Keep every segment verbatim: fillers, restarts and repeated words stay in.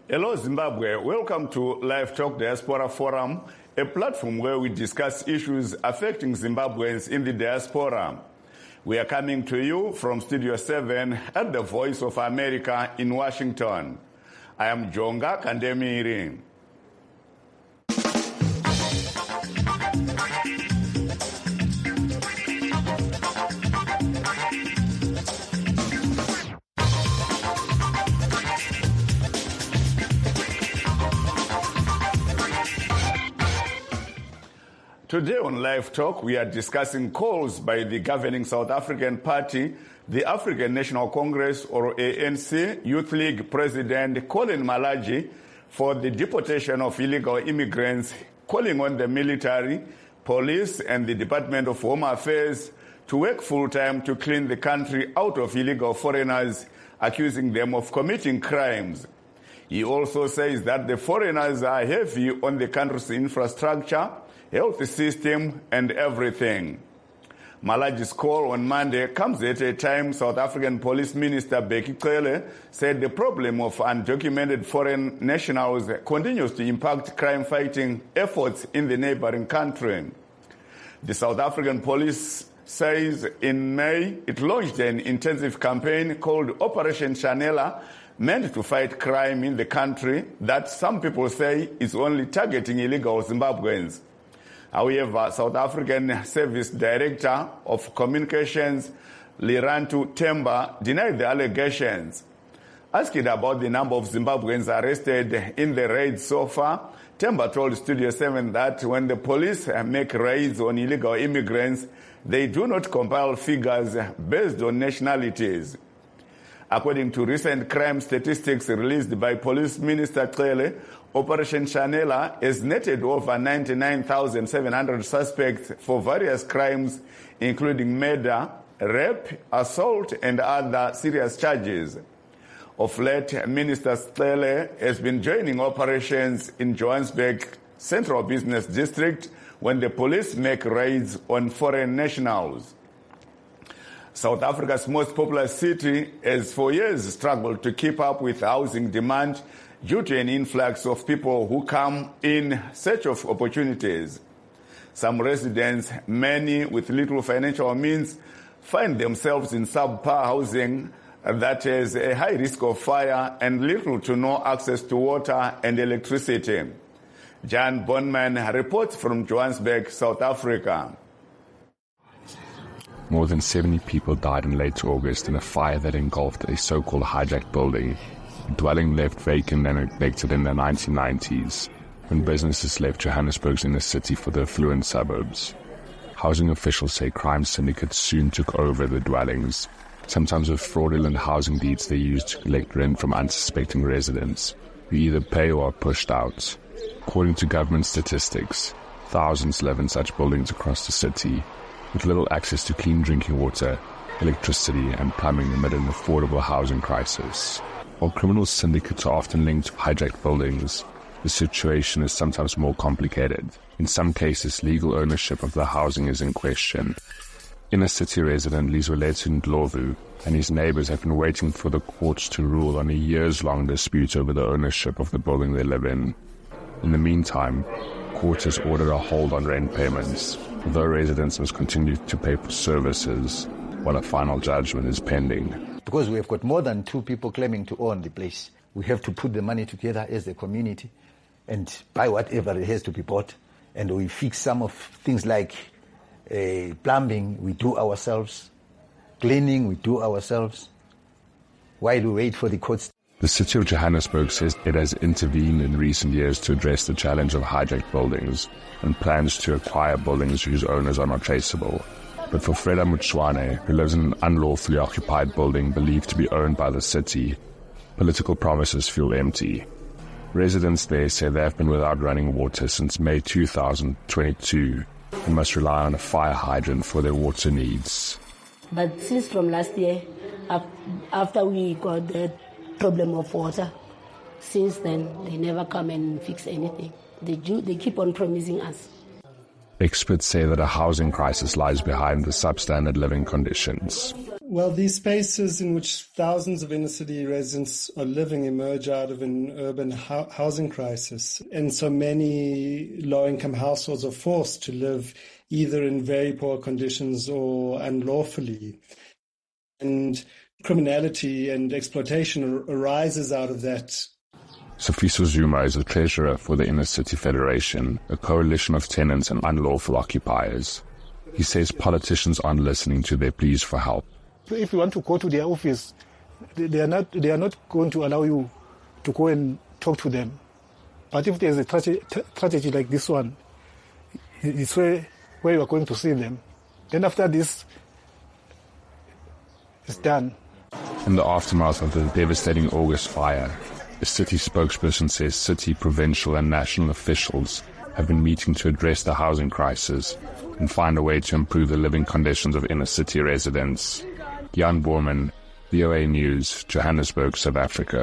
Hello Zimbabwe, welcome to Live Talk Diaspora Forum, a platform where we discuss issues affecting Zimbabweans in the diaspora. We are coming to you from Studio seven at the Voice of America in Washington. I am Jonga Kandemiri. Today on Live Talk, we are discussing calls by the governing South African Party, the African National Congress, or A N C, Youth League President Colin Malachi for the deportation of illegal immigrants, calling on the military, police, and the Department of Home Affairs to work full-time to clean the country out of illegal foreigners, accusing them of committing crimes. He also says that the foreigners are heavy on the country's infrastructure, health system, and everything. Malachi's call on Monday comes at a time South African Police Minister Bheki Cele said the problem of undocumented foreign nationals continues to impact crime-fighting efforts in the neighboring country. The South African Police says in May it launched an intensive campaign called Operation Chanela, meant to fight crime in the country that some people say is only targeting illegal Zimbabweans. However, South African Service Director of Communications, Lirantu Temba, denied the allegations. Asked about the number of Zimbabweans arrested in the raids so far, Temba told Studio seven that when the police make raids on illegal immigrants, they do not compile figures based on nationalities. According to recent crime statistics released by Police Minister Cele, Operation Chanela has netted over ninety-nine thousand seven hundred suspects for various crimes, including murder, rape, assault, and other serious charges. Of late, Minister Cele has been joining operations in Johannesburg Central Business District when the police make raids on foreign nationals. South Africa's most populous city has for years struggled to keep up with housing demand due to an influx of people who come in search of opportunities. Some residents, many with little financial means, find themselves in subpar housing that has a high risk of fire and little to no access to water and electricity. Jan Bonman reports from Johannesburg, South Africa. More than seventy people died in late August in a fire that engulfed a so-called hijacked building, a dwelling left vacant and neglected in the nineteen nineties, when businesses left Johannesburg's inner city for the affluent suburbs. Housing officials say crime syndicates soon took over the dwellings, sometimes with fraudulent housing deeds they used to collect rent from unsuspecting residents, who either pay or are pushed out. According to government statistics, thousands live in such buildings across the city, with little access to clean drinking water, electricity, and plumbing amid an affordable housing crisis. While criminal syndicates are often linked to hijacked buildings, the situation is sometimes more complicated. In some cases, legal ownership of the housing is in question. Inner city resident Lizwelethu Ndlovu and his neighbors have been waiting for the courts to rule on a years-long dispute over the ownership of the building they live in. In the meantime, court has ordered a hold on rent payments, although residents must continue to pay for services while a final judgment is pending. Because we have got more than two people claiming to own the place, we have to put the money together as a community and buy whatever it has to be bought. And we fix some of things like uh, plumbing, we do ourselves, cleaning, we do ourselves, while we wait for the courts. The city of Johannesburg says it has intervened in recent years to address the challenge of hijacked buildings and plans to acquire buildings whose owners are not traceable. But for Freda Mutswane, who lives in an unlawfully occupied building believed to be owned by the city, political promises feel empty. Residents there say they have been without running water since May two thousand twenty-two and must rely on a fire hydrant for their water needs. But since from last year, after we got the problem of water, since then they never come and fix anything. They do, they keep on promising us. Experts say that a housing crisis lies behind the substandard living conditions. Well, these spaces in which thousands of inner-city residents are living emerge out of an urban ho- housing crisis. And so many low-income households are forced to live either in very poor conditions or unlawfully. And criminality and exploitation ar- arises out of that. Sifiso Zuma is the treasurer for the Inner City Federation, a coalition of tenants and unlawful occupiers. He says politicians aren't listening to their pleas for help. If you want to go to their office, they are not they are not going to allow you to go and talk to them. But if there's a tragedy, tragedy like this one, it's where, where you are going to see them. Then after this is done. In the aftermath of the devastating August fire, the city spokesperson says city, provincial and national officials have been meeting to address the housing crisis and find a way to improve the living conditions of inner city residents. Jan Borman, V O A News, Johannesburg, South Africa.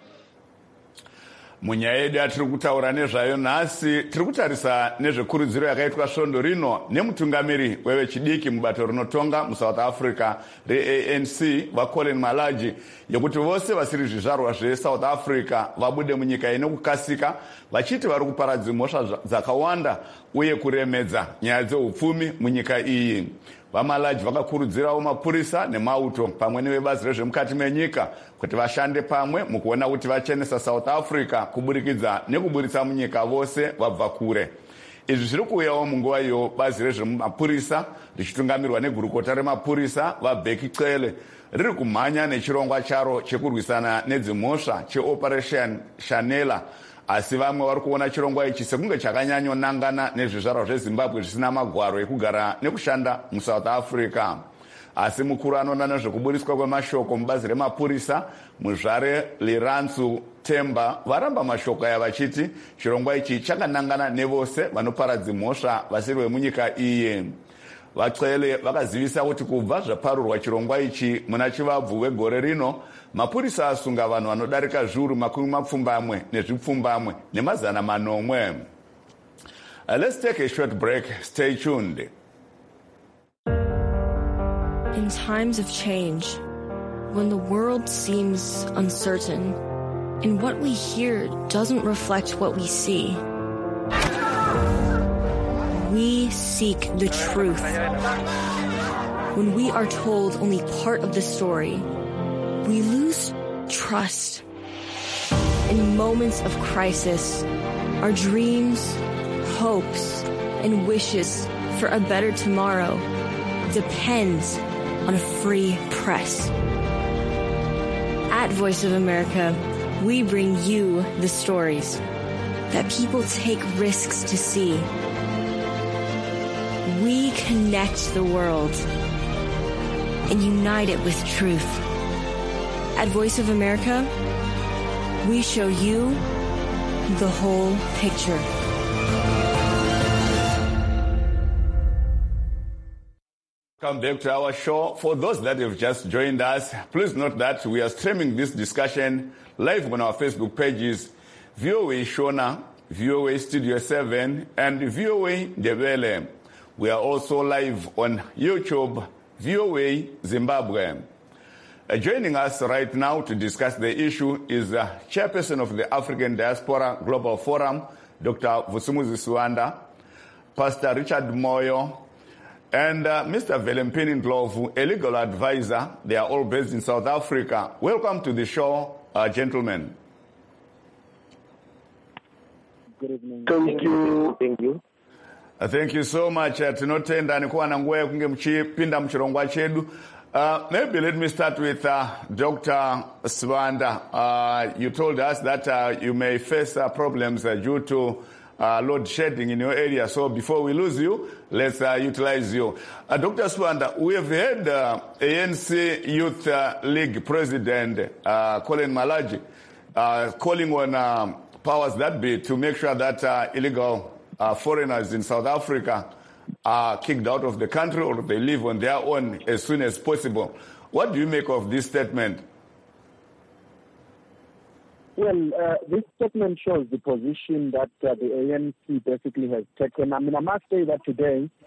Munyaya yedu yatiri kutaura nezvayo nhasi tiri kutarisa nezvekurudziro yakaitwa svondo rino nemutungamiri wevechidiki mubato rinotonga muSouth Africa re-A N C vaColin Malaji yekuti vose vasiri zvizvarwa zveSouth Africa vabude munyika ine kukasika vachiti vari kuparadza mhosva dzakawanda uye kuremedza nyaya dzeupfumi munyika iyi. VaMalaji vakakurudzirawo mapurisa nemauto pamwe nevebazi rezvemukati menyika kuti vashande pamwe mukuona kuti vachenesa South Africa kuburikidza nekuburitsa munyika vose vabva kure. Izvi zviri kuuyawo munguva iyo bazi rezvemapurisa richitungamirwa negurukota remapurisa vaBheki Cele riri kumhanya nechirongwa charo chekurwisana nedzimhosva cheOperation Shanela. Asi vamwe vari kuona chirongwa ichi sekunge chakanyanyonangana nezvizvarwa zveZimbabwe zvisina magwaro ekugara nekushanda muSouth Africa. Asi mukuru anoona nezvekuburiswa kwemashoko mubazi remapurisa muzvare Lirantsu Temba varamba mashoko aya vachiti chirongwa ichi chakanangana nevose vanoparadza mhosva vasiri vemunyika iyi. VaCele vakazivisa kuti kubva zvaparurwa chirongwa ichi muna chivabvu wegore rino mapurisa asunga vanhu vanodarika zviuru makumi mapfumbamwe nezvipfumbamwe nemazana manomwe. Uh, let's take a short break. Stay tuned. In times of change, when the world seems uncertain and what we hear doesn't reflect what we see, we seek the truth. When we are told only part of the story, we lose trust. In moments of crisis, our dreams, hopes, and wishes for a better tomorrow depends on a free press. At Voice of America, we bring you the stories that people take risks to see. We connect the world and unite it with truth. At Voice of America, we show you the whole picture. Come back to our show. For those that have just joined us, please note that we are streaming this discussion live on our Facebook pages, V O A Shona, V O A Studio seven, and V O A Ndebele. We are also live on YouTube, V O A Zimbabwe. Uh, joining us right now to discuss the issue is uh, Chairperson of the African Diaspora Global Forum, Doctor Vusumuzi Suwanda, Pastor Richard Moyo, and uh, Mister Velempini Ndlovu, a legal advisor. They are all based in South Africa. Welcome to the show, uh, gentlemen. Good evening. Thank you. Thank you. Uh, thank you so much. Uh, tinotenda nikuwa na nguwa kunge mchipinda mchirongwa chedu. Uh, maybe let me start with uh, Doctor Suwanda. Uh, you told us that uh, you may face uh, problems uh, due to uh, load shedding in your area. So before we lose you, let's uh, utilize you. Uh, Doctor Suwanda, we have heard uh, A N C Youth uh, League President uh, Colin Malaji uh, calling on uh, powers that be to make sure that uh, illegal uh, foreigners in South Africa are kicked out of the country or they live on their own as soon as possible. What do you make of this statement? Well, uh, this statement shows the position that uh, the A N C basically has taken. I mean, I must say that today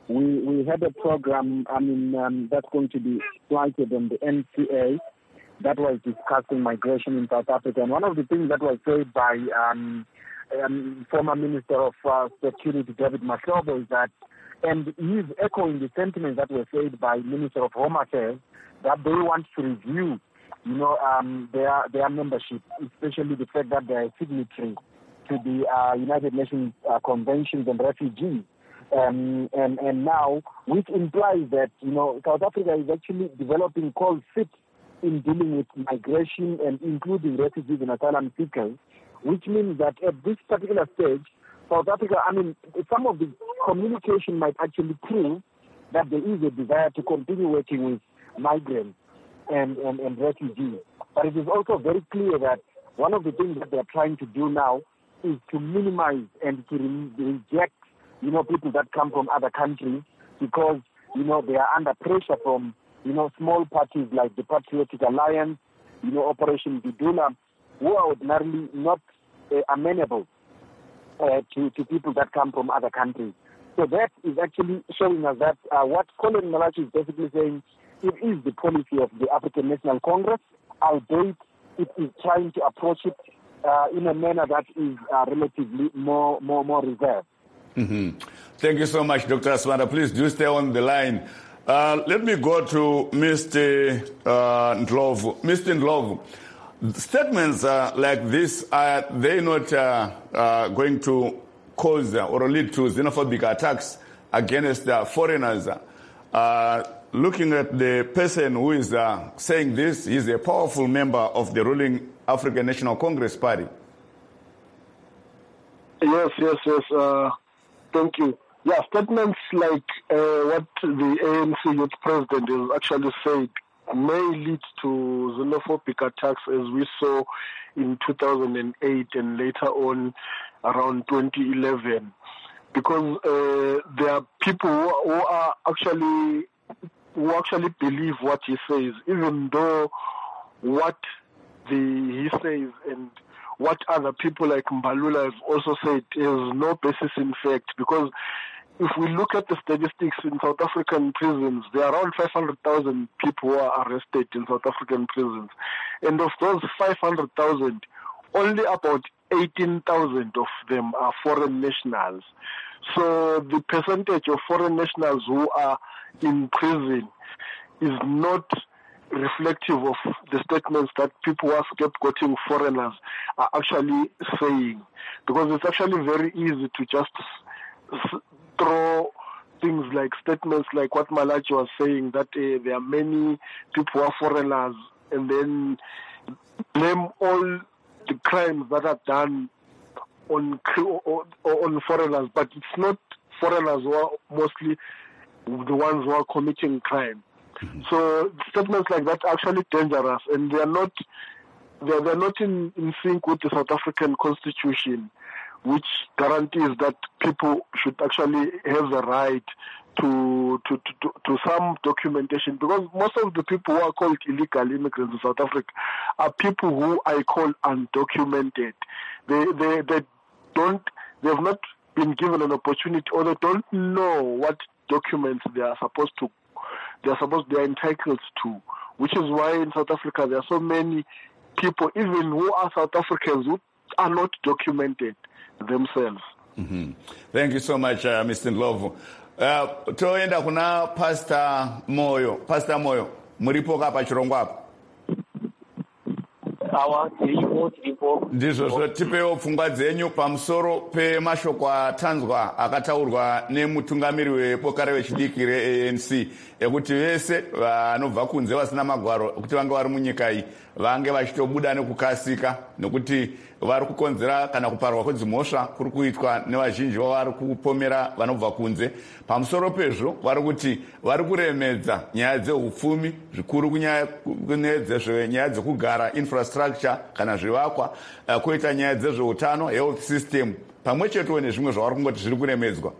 we, we had a program, I mean, um, that's going to be flighted on the N C A that was discussing migration in South Africa. And one of the things that was said by um, um, former Minister of uh, Security, David Mahlobo, is that, and he's echoing the sentiments that were said by Minister of Home Affairs, that they want to review, you know, um, their their membership, especially the fact that they are signatory to the uh, United Nations uh, Conventions on Refugees. Um, and, and now, which implies that, you know, South Africa is actually developing cold feet in dealing with migration and including refugees and asylum seekers, which means that at this particular stage, South Africa, I mean, some of the communication might actually prove that there is a desire to continue working with migrants and, and, and refugees. But it is also very clear that one of the things that they're trying to do now is to minimize and to re- reject, you know, people that come from other countries because, you know, they are under pressure from, you know, small parties like the Patriotic Alliance, you know, Operation Dudula, who are ordinarily not uh, amenable uh, to, to people that come from other countries. So that is actually showing us that uh, what Colin Malachi is basically saying, it is the policy of the African National Congress, albeit it is trying to approach it uh, in a manner that is uh, relatively more, more, more reserved. Mm-hmm. Thank you so much, Doctor Asmanda. Please do stay on the line. Uh, let me go to Mister Uh, Ndlovu. Mister Ndlovu, statements uh, like this, are they not uh, uh, going to cause uh, or lead to xenophobic attacks against uh, foreigners? Uh, looking at the person who is uh, saying this, he's a powerful member of the ruling African National Congress Party. Yes, yes, yes. Uh, thank you. Yeah, statements like uh, what the A N C youth president has actually said may lead to xenophobic attacks, as we saw in two thousand eight and later on around twenty eleven, because uh, there are people who, who are actually who actually believe what he says, even though what the he says and what other people like Mbalula have also said has no basis in fact, because if we look at the statistics in South African prisons, there are around five hundred thousand people who are arrested in South African prisons. And of those five hundred thousand, only about eighteen thousand of them are foreign nationals. So the percentage of foreign nationals who are in prison is not reflective of the statements that people who are scapegoating foreigners are actually saying. Because it's actually very easy to just throw things like statements like what Malachi was saying, that uh, there are many people who are foreigners, and then blame all the crimes that are done on on foreigners. But it's not foreigners who are mostly the ones who are committing crime. Mm-hmm. So statements like that are actually dangerous, and they are not they are not in, in sync with the South African Constitution, which guarantees that people should actually have the right to, to, to, to some documentation, because most of the people who are called illegal immigrants in South Africa are people who I call undocumented. They, they, they don't, they have not been given an opportunity, or they don't know what documents they are supposed to, they are supposed, they are entitled to, which is why in South Africa there are so many people, even who are South Africans, who are not documented themselves. Mm-hmm. Thank you so much, uh, Mister Ndlovu. Uh, toenda kuna Pastor Moyo. Pastor Moyo, muripo kapa chirongwa hapa? Awa, tiripo, tiripo. Ndizvo so tipewo pfungwa dzenyu pamusoro pemashoko atanzwa akataurwa nemutungamiri weboka revechidiki re-A N C ekuti vese vanobva kunze vasina magwaro kuti vange vari munyika iyi vange vachitobuda nekukasika, nekuti vari kukonzera kana kuparwa kwedzimhosva kuri kuitwa nevazhinji vavari kupomera vanobva kunze. Pamusoro pezvo vari kuti vari kuremedza nyaya dzeupfumi zvikuru kunyaya dzekugara, infrastructure kana zvivakwa, koita nyaya dzezveutano, health system, pamwe chetewo nezvimwe zvavari kungoti zviri kuremedzwa.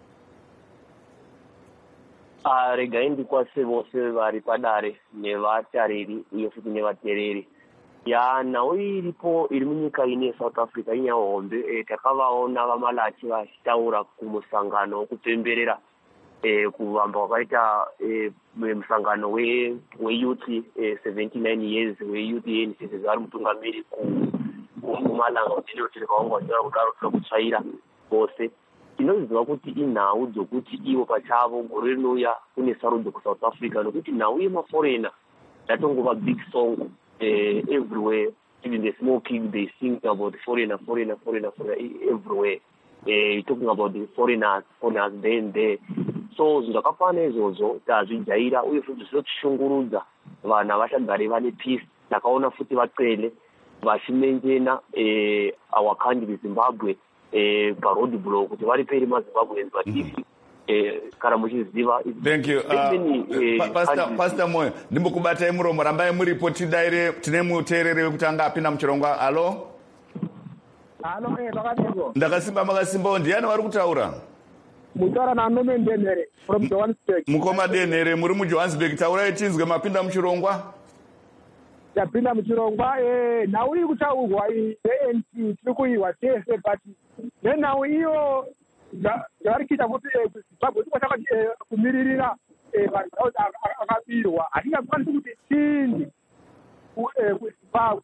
Regai ndikwase vose vari padare nevatariri uye futi nevatereri. Ya nhau iripo iri munyika ine South Africa inyahombe, takavaona vaMalachi vachitaura kumusangano wekupemberera eh kuvamba kwakaita eh musangano we weyouth eh seventy-nine years weyouth A N C vari mutungamiri kumalanga kuti ndiro kwanga ndira kudaro kutsvaira bose inoziva kuti inhau dzokuti ivo pachavo gore rinouya kune sarudzo kuSouth Africa nokuti nhau yemaforeigner yatongova big song eh, everywhere. Even the small kids, they sing about foreigner, foreigner, foreigner, foreigner everywhere. Uh, talking about the foreigners, foreigners there and there. So zvakafana izvozvo tazvijaira uye futi zvinotishungurudza vana vachagare vane peace. Takaona futi vatsvele vachimenjena eh, our country Zimbabwe eh, paroad block kuti vari peri maZimbabweans but if kana muchiziva. Thank you. Uh, Pastor, Pastor Moyo, ndimbokubatai muromo rambai muripo tidaire tine muteereri wekutanga apinda muchirongwa. Halo? Halo, eh, ndakadeko. Ndakasimba makasimbawo ndiani vari kutaura? Mutaura naNome Denere from Johannesburg. Mukoma Denere muri muJohannesburg, taurai tinzwe mapinda muchirongwa. Tapinda muchirongwa eh nhau iri kutaurwa i-A N C tiri kuiwa tese but nenhau iyo zvavari kuita kuti Zimbabwe tikosaka kumiririra vanhu akabirwa hatingakwanisi kuti tindi kuZimbabwe.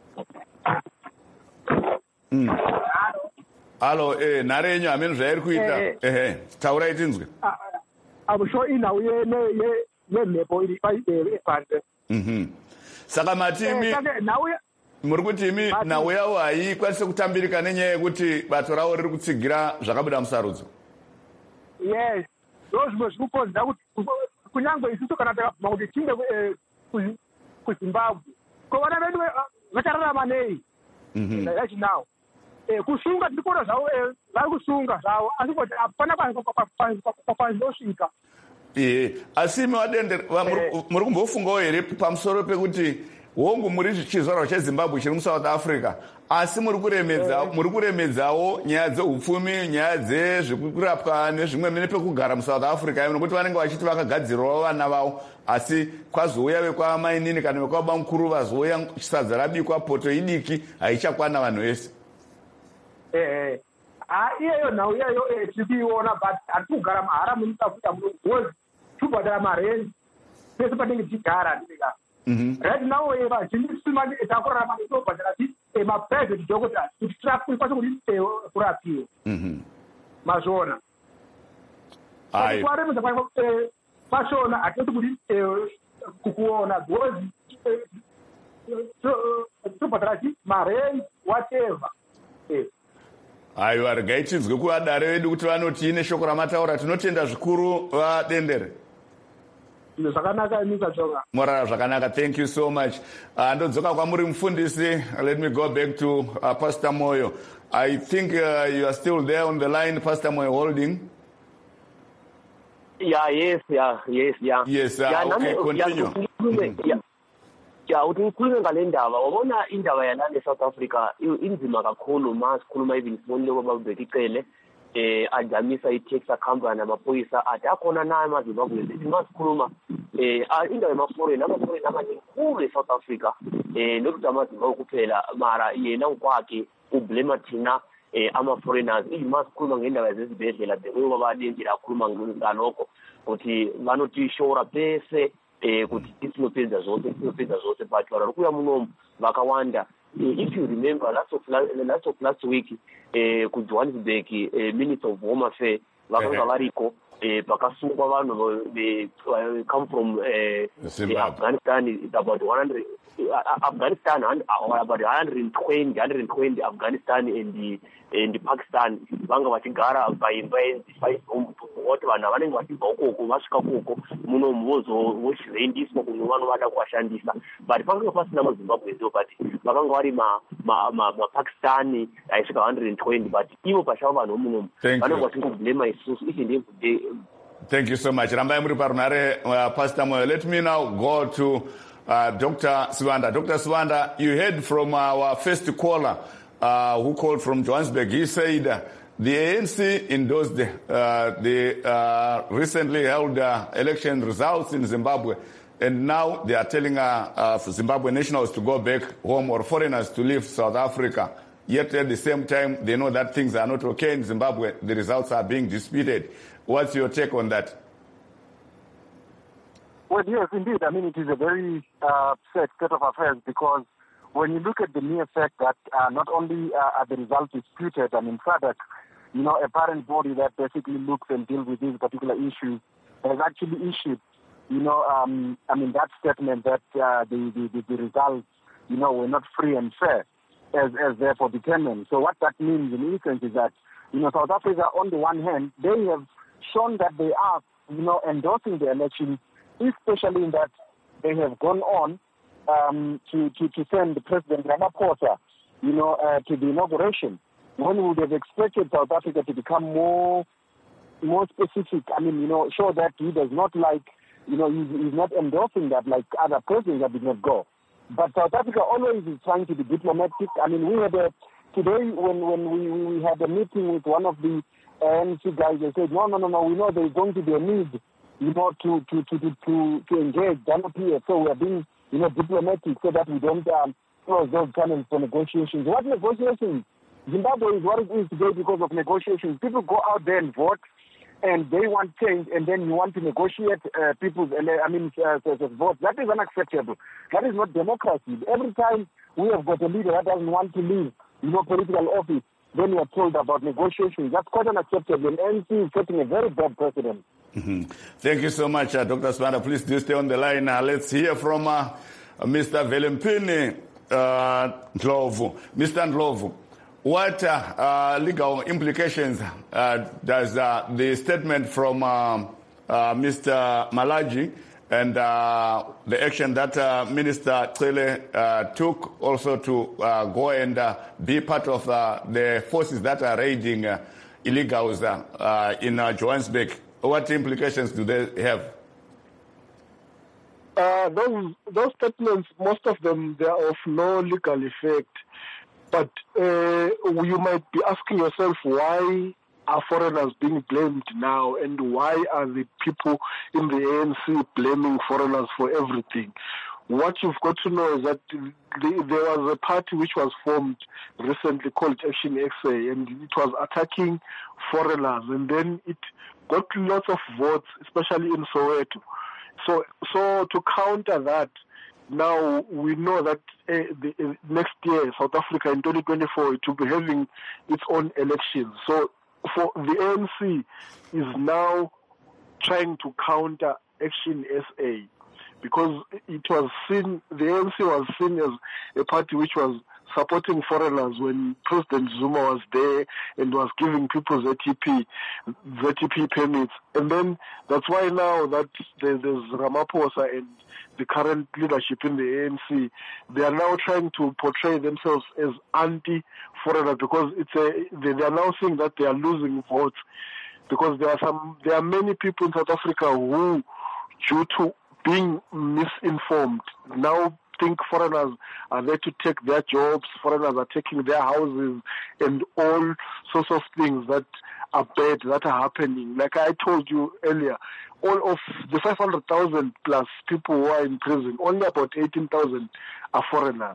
Halo, eh nhare yenyu hamene zvairi kuita. Ehe, taurai tinzwe. Amusho inhau yemhepo iri panze. Mhm. Saka matimi muri kuti imi nhau yavo haikwanise kutambirika nenyaya yekuti bato ravo riri kutsigira zvakabuda musarudzo. Yes, ndo zvimwe zviri kukonzera kuti kunyange isusu kana takabvuma kuti tinde kuZimbabwe ko vana vedu vachararama nei right now. Kusunga tiri kuona zvavo vari kusunga zvavo asi kuti hapana kwanzosvika. Ehe, asi imi vadendere muri kumbofungawo here pamusoro pekuti hongu muri chizvarwa cheZimbabwe chiri muSouth Africa asi muri kuremedza muri kuremedzawo nyaya dzeupfumi, nyaya dzezvekurapwa nezvimwe nepekugara muSouth Africa nokuti vanenge vachiti vakagadzirirawo vana vavo asi kwazouya vekwamainini kana vekwababa mukuru vazouya sadza rabikwa poto idiki haichakwana vanhu vese. Eh iyeyo nhau iyeyo tiri kuiona but hatiri kugara mahara muni Africa muno because tubhadhara marengi pese patinenge tichigara ndika. Right now vazhinji simani takurarama tobhadhara maprivate doctors kuti tikwanise kuti kurapiwa mazvona kwaremedza pashona hatiti kuti kukuona because tobhadhara marengi whatever. Aiwa, regai tinzwe kuvadare vedu kuti vanoti neshoko ramataura. Tinotenda zvikuru vadendere. Zvakanaka nyika chonga. Morara zvakanaka. Thank you so much. Uh, ndodzoka kwamuri mufundisi. Let me go back to uh, Pastor Moyo. I think uh, you are still there on the line, Pastor Moyo Holding. Yeah, yes, yeah, yes, yeah. Yes, uh, yeah, okay, continue. Yeah. Ya uthi ngikhulume ngale ndaba wabona indaba yalana eSouth Africa inzima kakhulu masikhuluma even sifonile ngoba babeke icele eh ajamisa i-taxi company namaphoyisa athi akhona naye maZimbabwe sithi masikhuluma eh indaba yamaforeign amaforeign amaningi eSouth Africa eh nokuthi amaZimbabwe kuphela mara yena ukwakhe ublema thina eh ama-foreigners masikhuluma ngendaba yezibhedlela bekuyoba balendela akhuluma ngalokho ukuthi vanotishora bese eh kuti isinopedza zvose isinopedza zvose but vanhu kuya munomu vakawanda. If you remember last of last of last week eh ku Johannesburg eh, Minister of Home Affairs vakanga variko eh pakasungwa vanhu they come from eh, Afghanistan is about one hundred Afghanistan and about one hundred twenty one hundred twenty Afghanistan and the and Pakistan vanga vachigara paimba kuti vanhu vanenge vachibva ukoko vasvika ukoko muno muvozo vochiendiswa kuno vanovada kuwashandisa but pakanga pasina maZimbabwe ndo but vakanga vari mapakistani aisvika one hundred twenty but ivo pachavo vanhu muno vanenge vachingoblema isusu each and every day. Thank you so much. Rambai muri parunare uh, Pastor Moyo. Let me now go to uh, Doctor Swanda. Doctor Swanda, you heard from our first caller uh, who called from Johannesburg. He said uh, the A N C endorsed the, uh, the uh, recently held uh, election results in Zimbabwe, and now they are telling uh, uh, Zimbabwe nationals to go back home or foreigners to leave South Africa. Yet at the same time, they know that things are not okay in Zimbabwe. The results are being disputed. What's your take on that? Well, yes, indeed. I mean, it is a very uh, sad state of affairs because when you look at the mere fact that uh, not only uh, are the results disputed, I mean, SADC, you know, a parent body that basically looks and deals with these particular issues, has actually issued, you know, um, I mean, that statement that uh, the, the, the results, you know, were not free and fair, as, as therefore determined. So what that means in essence is that, you know, South Africa, on the one hand, they have shown that they are, you know, endorsing the election, especially in that they have gone on um, to, to, to send President Ramaphosa, you know, uh, to the inauguration. One would have expected South Africa to become more more specific. I mean, you know, show that he does not like, you know, he's, he's not endorsing that like other presidents that did not go. But South Africa always is trying to be diplomatic. I mean, we had a, today when, when we, we had a meeting with one of the A N C guys, they said, no, no, no, no, we know there's going to be a need, you know, to, to, to, to, to, to engage P S. So we are being, you know, diplomatic so that we don't um, close those channels for negotiations. What negotiations? Zimbabwe is what it is today because of negotiations. People go out there and vote, and they want change, and then you want to negotiate uh, people's, uh, I mean, uh, uh, vote. That is unacceptable. That is not democracy. Every time we have got a leader that doesn't want to leave, you know, political office, then we are told about negotiations. That's quite unacceptable. And N C is setting a very bad precedent. Mm-hmm. Thank you so much, uh, Doctor Smada. Please do stay on the line. Uh, let's hear from uh, Mister Velempini uh, Ndlovu. Mister Ndlovu, what uh, uh, legal implications uh, does uh, the statement from uh, uh, Mister Malaji and uh, the action that uh, Minister Cele uh, took also to uh, go and uh, be part of uh, the forces that are raiding uh, illegals uh, uh, in uh, Johannesburg, what implications do they have? Uh, those, those statements, most of them, they are of no legal effect. But uh, you might be asking yourself, why are foreigners being blamed now, and why are the people in the A N C blaming foreigners for everything? What you've got to know is that the, there was a party which was formed recently called Action X A, and it was attacking foreigners, and then it got lots of votes, especially in Soweto. So, so to counter that, now we know that uh, the, uh, next year, South Africa in twenty twenty-four, it will be having its own elections. So for the A N C is now trying to counter Action S A, because it was seen, the A N C was seen as a party which was supporting foreigners when President Zuma was there and was giving people Z T P, Z T P permits. And then that's why now that there's Ramaphosa and the current leadership in the A N C, they are now trying to portray themselves as anti-foreigner, because it's a, they, they are now seeing that they are losing votes, because there are some, there are many people in South Africa who, due to being misinformed, now think foreigners are there to take their jobs, foreigners are taking their houses, and all sorts of things that are bad that are happening. Like I told you earlier, all of the five hundred thousand plus people who are in prison, only about eighteen thousand are foreigners.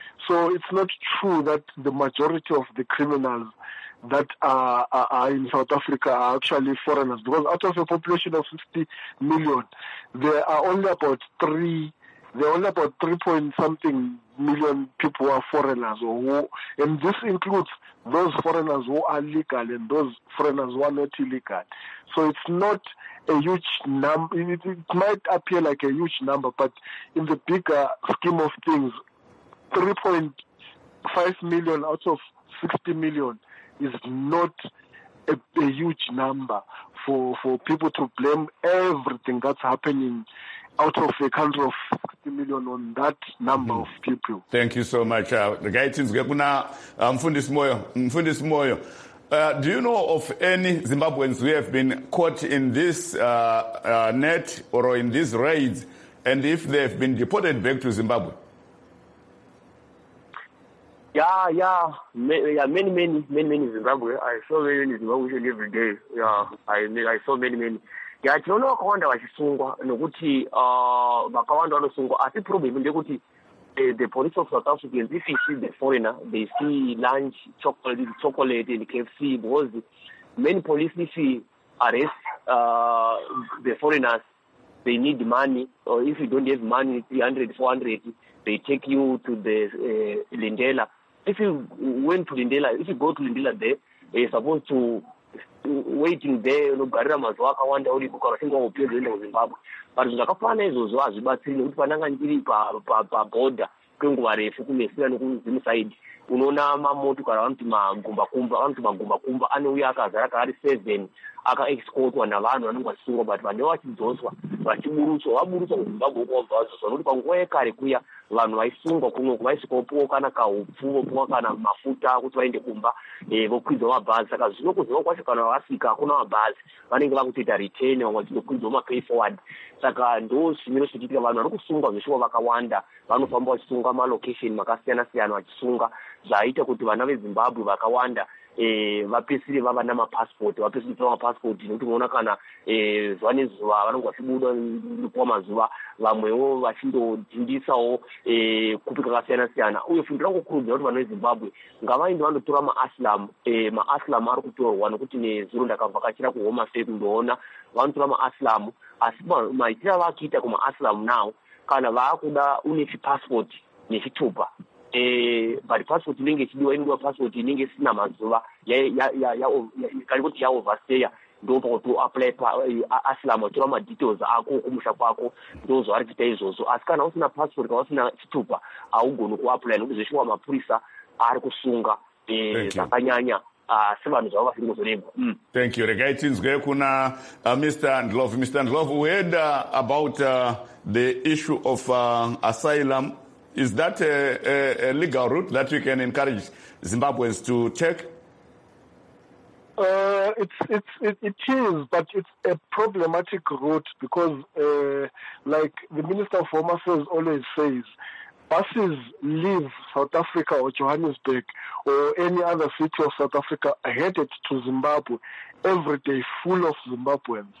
So it's not true that the majority of the criminals that are, are, are in South Africa are actually foreigners, because out of a population of sixty million, there are only about three, there are only about three point something million people who are foreigners, or who, and this includes those foreigners who are legal and those foreigners who are not illegal. So it's not a huge number. It, it might appear like a huge number, but in the bigger scheme of things, three point five million out of sixty million is not a, a huge number for, for people to blame everything that's happening out of a country of sixty million on that number mm. of people. Thank you so much. Uh, the guy thinks Mfundisi Moyo. Mfundisi Moyo. Uh, do you know of any Zimbabweans who have been caught in this uh, uh, net or in these raids, and if they have been deported back to Zimbabwe? Yeah, yeah, many, yeah, many, many, many, many Zimbabwe. I saw many in Zimbabwe every day. Yeah, I, I saw many, many. Yeah, tinoona vakawanda vachisungwa nokuti vakawanda vanosungwa, asi problem ndekuti the police of South Africans, if you see the foreigner, they see lunch, chocolate, chocolate and K F C, because many police, if you arrest uh, the foreigners, they need money, or if you don't have money, three hundred, four hundred, they take you to the uh, Lindela. If you went to Lindela, if you go to Lindela there, you're supposed to waiting there, unogarira mazuva akawanda uri kukarashinga upiyo kuenda kuZimbabwe. But zvakafana izvozvo hazvibatsiri nekuti pananga ndiri pa pa pa border kwenguva refu kumesira nekuZimu side. Unoona mamotokari vanoti magumba kumba, vanoti magumba kumba anouya akazara kaari seven aka-escortwa navanhu vanenge vachisungwa, but vanenge vachidzoswa vachiburutswa vaburutswa kuZimbabwe uko vabva vadzoswa nokuti panguva yekare kuya vanhu vaisungwa kunoku vaisvikawopuwa kana kaupfu vopuwa kana mafuta kuti vaende kumba vokwidzwa mabhazi. Saka zvino kuziva kwacho kana vasvika hakuna mabhazi vanenge vakutoita return, vamwe vachindokwidzwa mapay forward. Saka ndo zvimiro zvichiitika, vanhu vari kusungwa zveshuwa vakawanda vanofamba vachisunga malocation makasiyana siyana vachisunga, zvaita kuti vana veZimbabwe vakawanda eh vapesire vava namapassport vapesire vava mapassport nekuti unoona kana eh zuva nezuva vanenge vachibuda kwa mazuva vamwewo vachindodzindisawo eh kupi kakasiyana siyana. Uye fundo rangokurudzira kuti vana veZimbabwe ngavaende vandotora maaslam eh maaslam ari kutorwa nokuti nezuro ndakavhakachira kuHome Affairs kundoona vanotora maaslam, asi maitira vakuita kumaaslam nawo kana vaakuda une chipassport nechitupa eh but passport inenge chidiwa inodiwa passport inenge sina mazuva ya ya ya ya kana kuti ya overstay ndo pakuti apply pa aslam tora ma details ako kumusha kwako ndo zvari kuita izvozvo. Asi kana usina passport kana usina chitupa augoni kuapply nokuti zveshuwa mapurisa ari kusunga eh zvakanyanya sevanhu zvavo vasingozoremba. Thank you. Regai tinzwe kuna uh, Mister Ndlovu. Mister Ndlovu, we heard uh, about uh, the issue of uh, asylum. Is that a, a, a legal route that we can encourage Zimbabweans to take? Uh, it's, it's, it, it is, but it's a problematic route because, uh, like the Minister of Home Affairs always says, buses leave South Africa or Johannesburg or any other city of South Africa headed to Zimbabwe every day, full of Zimbabweans.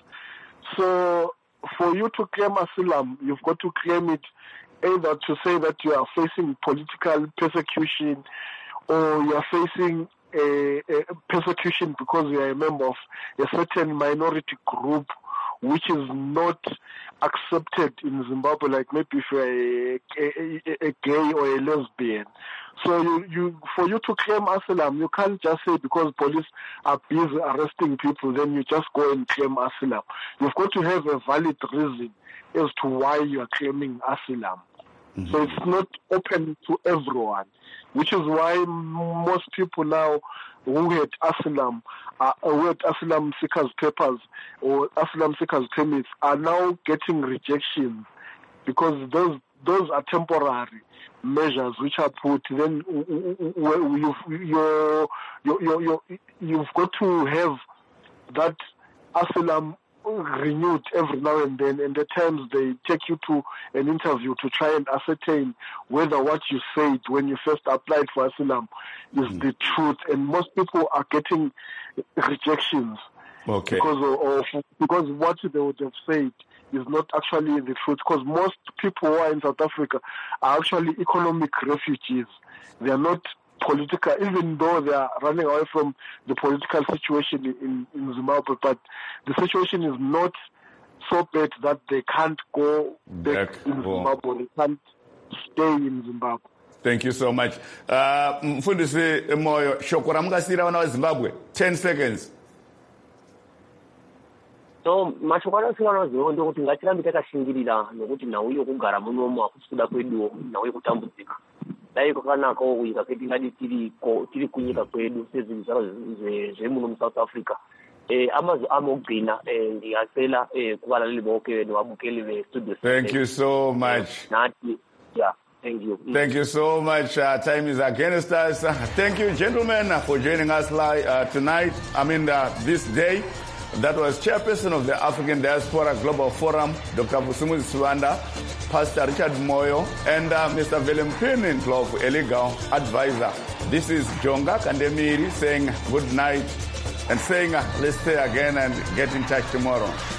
So for you to claim asylum, you've got to claim it either to say that you are facing political persecution or you are facing a, a persecution because you are a member of a certain minority group which is not accepted in Zimbabwe, like maybe if you're a, a, a gay or a lesbian. So you, you, for you to claim asylum, you can't just say because police are busy arresting people, then you just go and claim asylum. You've got to have a valid reason as to why you are claiming asylum. Mm-hmm. So it's not open to everyone, which is why most people now who had asylum, uh, who had asylum seekers papers or asylum seekers permits are now getting rejections because those those are temporary measures which are put. Then you've, you're, you're, you're, you've got to have that asylum renewed every now and then, and at times they take you to an interview to try and ascertain whether what you said when you first applied for asylum is mm. the truth. And most people are getting rejections okay. because of, of because what they would have said is not actually the truth. Because most people who are in South Africa are actually economic refugees. They are not political, even though they are running away from the political situation in, in Zimbabwe, but the situation is not so bad that they can't go back, back. in Zimbabwe, oh. They can't stay in Zimbabwe. Thank you so much. Mfundisi uh, Moyo, shoko ramungasira vana veZimbabwe, ten seconds. So mashoko anosira vana veZimbabwe ndokuti ngatirambe takashingirira nokuti nhau yokugara munomu hakusi kuda kweduwo, nhau yekutambudzika. Dai kwakanakawo kunyika kwedu ngati tiri tiri kunyika kwedu sezvizvarwa zvemuno muSouth Africa. Eh amazi amogcina eh ndiyacela eh kuvalaleli bonke wenu vabukeli vestudio. Thank you so much. Nathi yeah. Thank you. Thank you so much. Uh, time is against us. Uh, thank you, gentlemen, uh, for joining us live uh, tonight. I mean, uh, this day. That was Chairperson of the African Diaspora Global Forum, Doctor Vusumuzi Sibanda, Pastor Richard Moyo, and uh, Mister Velempini Ndlovu, a legal advisor. This is Jonga Kandemiri saying good night and saying uh, let's stay again and get in touch tomorrow.